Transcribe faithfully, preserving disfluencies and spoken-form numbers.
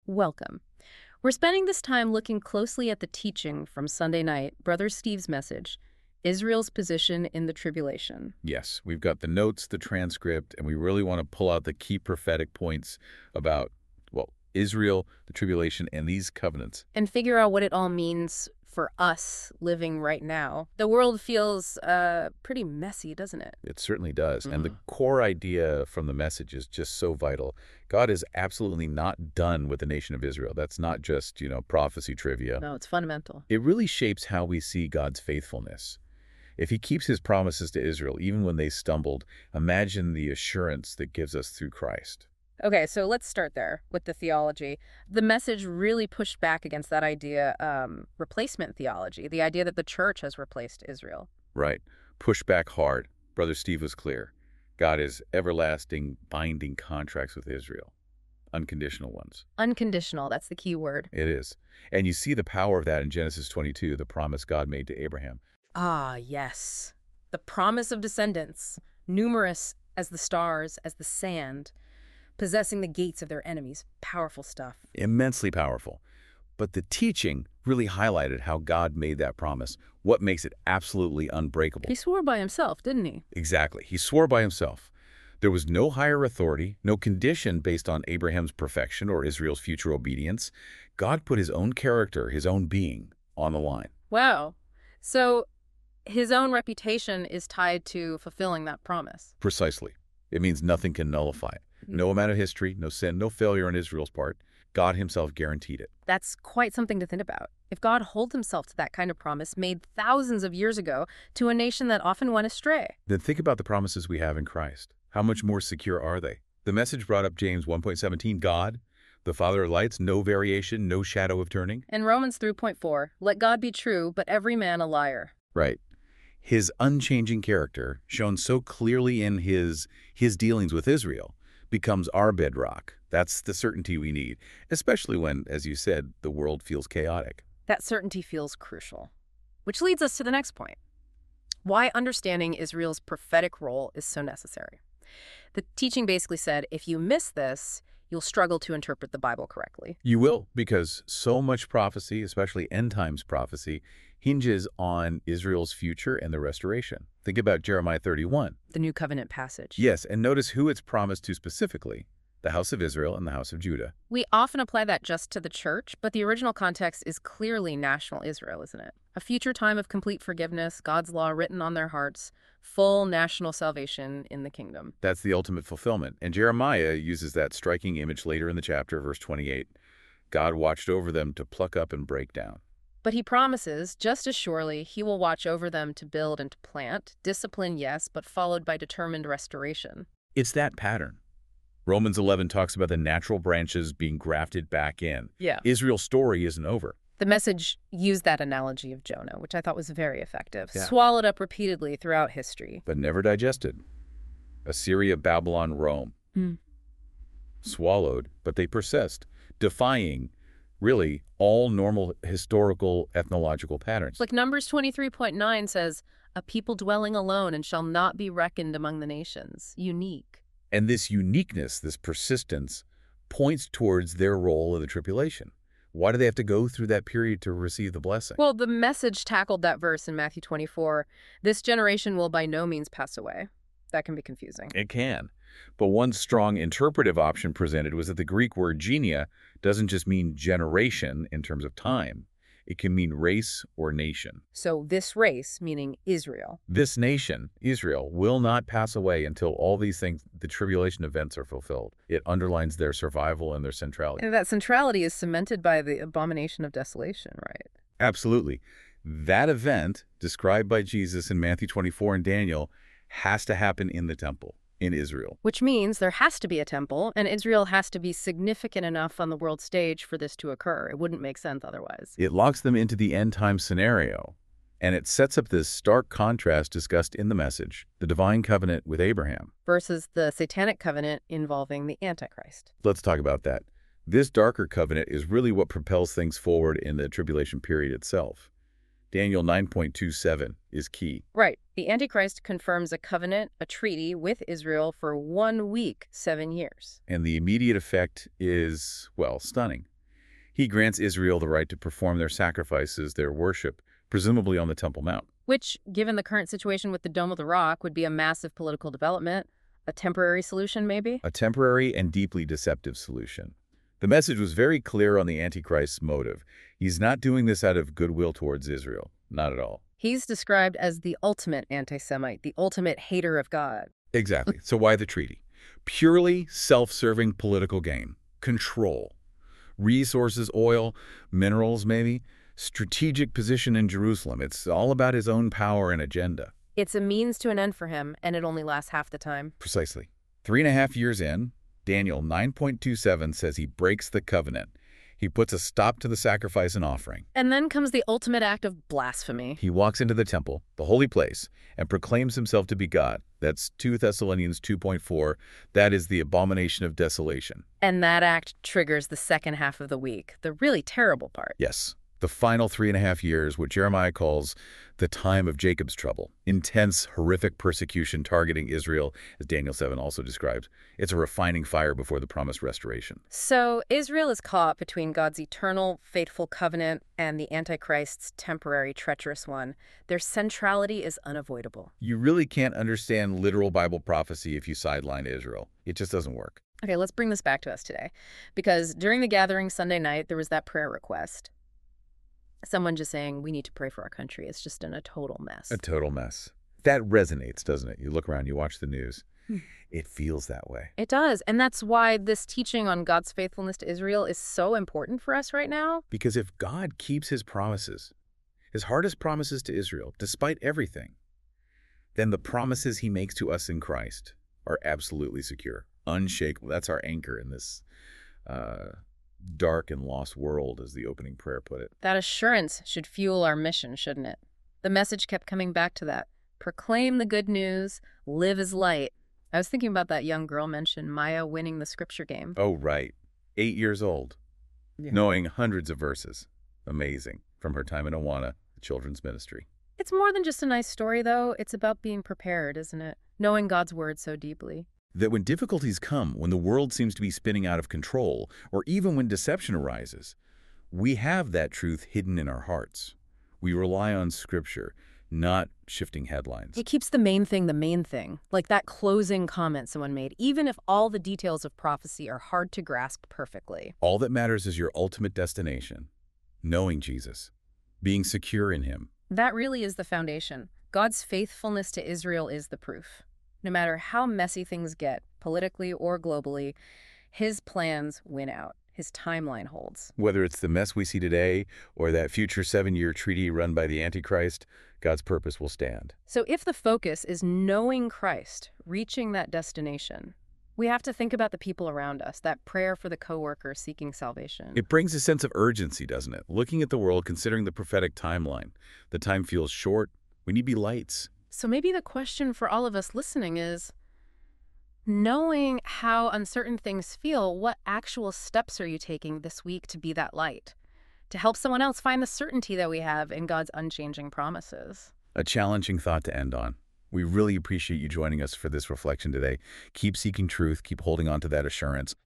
Welcome. We're spending this time looking closely at the teaching from Sunday night, Brother Steve's message, Israel's position in the tribulation. Yes, we've got the notes, the transcript, and we really want to pull out the key prophetic points about, well, Israel, the tribulation, and these covenants. And figure out what it all means for us living right now. The world feels uh, pretty messy, doesn't it? It certainly does. And the Mhm. core idea from the message is just so vital. God is absolutely not done with the nation of Israel. That's not just, you know, prophecy trivia. No, it's fundamental. It really shapes how we see God's faithfulness. If he keeps his promises to Israel, even when they stumbled, imagine the assurance that gives us through Christ. Okay, so let's start there with the theology. The message really pushed back against that idea, um, replacement theology, the idea that the church has replaced Israel. Right. Push back hard. Brother Steve was clear. God is everlasting, binding contracts with Israel. Unconditional ones. Unconditional, that's the key word. It is. And you see the power of that in Genesis twenty-two, the promise God made to Abraham. Ah, yes. The promise of descendants, numerous as the stars, as the sand, possessing the gates of their enemies. Powerful stuff. Immensely powerful. But the teaching really highlighted how God made that promise, what makes it absolutely unbreakable. He swore by himself, didn't he? Exactly. He swore by himself. There was no higher authority, no condition based on Abraham's perfection or Israel's future obedience. God put his own character, his own being, on the line. Wow. So his own reputation is tied to fulfilling that promise. Precisely. It means nothing can nullify it. No amount of history, no sin, no failure on Israel's part. God himself guaranteed it. That's quite something to think about. If God holds himself to that kind of promise made thousands of years ago to a nation that often went astray. Then think about the promises we have in Christ. How much more secure are they? The message brought up James one point seventeen, God, the Father of lights, no variation, no shadow of turning. And Romans three point four, let God be true, but every man a liar. Right. His unchanging character, shown so clearly in his, his dealings with Israel, becomes our bedrock. That's the certainty we need, especially when, as you said, the world feels chaotic. That certainty feels crucial. Which leads us to the next point. Why understanding Israel's prophetic role is so necessary. The teaching basically said, if you miss this, you'll struggle to interpret the Bible correctly. You will, because so much prophecy, especially end times prophecy, hinges on Israel's future and the restoration. Think about Jeremiah thirty-one. The New Covenant passage. Yes, and notice who it's promised to specifically, the house of Israel and the house of Judah. We often apply that just to the church, but the original context is clearly national Israel, isn't it? A future time of complete forgiveness, God's law written on their hearts, full national salvation in the kingdom. That's the ultimate fulfillment. And Jeremiah uses that striking image later in the chapter, verse twenty-eight. God watched over them to pluck up and break down. But he promises, just as surely, he will watch over them to build and to plant. Discipline, yes, but followed by determined restoration. It's that pattern. Romans eleven talks about the natural branches being grafted back in. Yeah. Israel's story isn't over. The message used that analogy of Jonah, which I thought was very effective. Yeah. Swallowed up repeatedly throughout history. But never digested. Assyria, Babylon, Rome. Hmm. Swallowed, but they persist, defying, really, all normal historical ethnological patterns. Like Numbers twenty-three point nine says, a people dwelling alone and shall not be reckoned among the nations. Unique. And this uniqueness, this persistence, points towards their role in the tribulation. Why do they have to go through that period to receive the blessing? Well, the message tackled that verse in Matthew twenty-four. This generation will by no means pass away. That can be confusing. It can. But one strong interpretive option presented was that the Greek word genia doesn't just mean generation in terms of time. It can mean race or nation. So this race, meaning Israel. This nation, Israel, will not pass away until all these things, the tribulation events, are fulfilled. It underlines their survival and their centrality. And that centrality is cemented by the abomination of desolation, right? Absolutely. That event, described by Jesus in Matthew twenty-four and Daniel, has to happen in the temple, in Israel. Which means there has to be a temple, and Israel has to be significant enough on the world stage for this to occur. It wouldn't make sense otherwise. It locks them into the end-time scenario, and it sets up this stark contrast discussed in the message, the divine covenant with Abraham. Versus the satanic covenant involving the Antichrist. Let's talk about that. This darker covenant is really what propels things forward in the tribulation period itself. Daniel nine point two seven is key. Right. The Antichrist confirms a covenant, a treaty with Israel for one week, seven years. And the immediate effect is, well, stunning. He grants Israel the right to perform their sacrifices, their worship, presumably on the Temple Mount. Which, given the current situation with the Dome of the Rock, would be a massive political development. A temporary solution, maybe? A temporary and deeply deceptive solution. The message was very clear on the Antichrist's motive. He's not doing this out of goodwill towards Israel. Not at all. He's described as the ultimate anti-Semite, the ultimate hater of God. Exactly. So why the treaty? Purely self-serving political gain. Control. Resources, oil, minerals maybe. Strategic position in Jerusalem. It's all about his own power and agenda. It's a means to an end for him, and it only lasts half the time. Precisely. Three and a half years in, Daniel nine point two seven says he breaks the covenant. He puts a stop to the sacrifice and offering. And then comes the ultimate act of blasphemy. He walks into the temple, the holy place, and proclaims himself to be God. That's two Thessalonians two point four. That is the abomination of desolation. And that act triggers the second half of the week, the really terrible part. Yes. The final three and a half years, what Jeremiah calls the time of Jacob's trouble. Intense, horrific persecution targeting Israel, as Daniel seven also describes. It's a refining fire before the promised restoration. So Israel is caught between God's eternal, faithful covenant and the Antichrist's temporary, treacherous one. Their centrality is unavoidable. You really can't understand literal Bible prophecy if you sideline Israel. It just doesn't work. Okay, let's bring this back to us today. Because during the gathering Sunday night, there was that prayer request. Someone just saying, we need to pray for our country. It's just in a total mess. A total mess. That resonates, doesn't it? You look around, you watch the news. It feels that way. It does. And that's why this teaching on God's faithfulness to Israel is so important for us right now. Because if God keeps his promises, his hardest promises to Israel, despite everything, then the promises he makes to us in Christ are absolutely secure, unshakable. That's our anchor in this uh, dark and lost world, as the opening prayer put it. That assurance should fuel our mission, shouldn't it? The message kept coming back to that. Proclaim the good news, live as light. I was thinking about that young girl mentioned, Maya winning the scripture game. Oh, right. Eight years old, yeah. Knowing hundreds of verses. Amazing. From her time in Awana, the children's ministry. It's more than just a nice story, though. It's about being prepared, isn't it? Knowing God's word so deeply. That when difficulties come, when the world seems to be spinning out of control, or even when deception arises, we have that truth hidden in our hearts. We rely on Scripture, not shifting headlines. It keeps the main thing the main thing, like that closing comment someone made, even if all the details of prophecy are hard to grasp perfectly. All that matters is your ultimate destination, knowing Jesus, being secure in him. That really is the foundation. God's faithfulness to Israel is the proof. No matter how messy things get, politically or globally, his plans win out. His timeline holds. Whether it's the mess we see today or that future seven-year treaty run by the Antichrist, God's purpose will stand. So if the focus is knowing Christ, reaching that destination, we have to think about the people around us, that prayer for the coworker seeking salvation. It brings a sense of urgency, doesn't it? Looking at the world, considering the prophetic timeline. The time feels short. We need to be lights. So maybe the question for all of us listening is, knowing how uncertain things feel, what actual steps are you taking this week to be that light? To help someone else find the certainty that we have in God's unchanging promises? A challenging thought to end on. We really appreciate you joining us for this reflection today. Keep seeking truth, keep holding on to that assurance.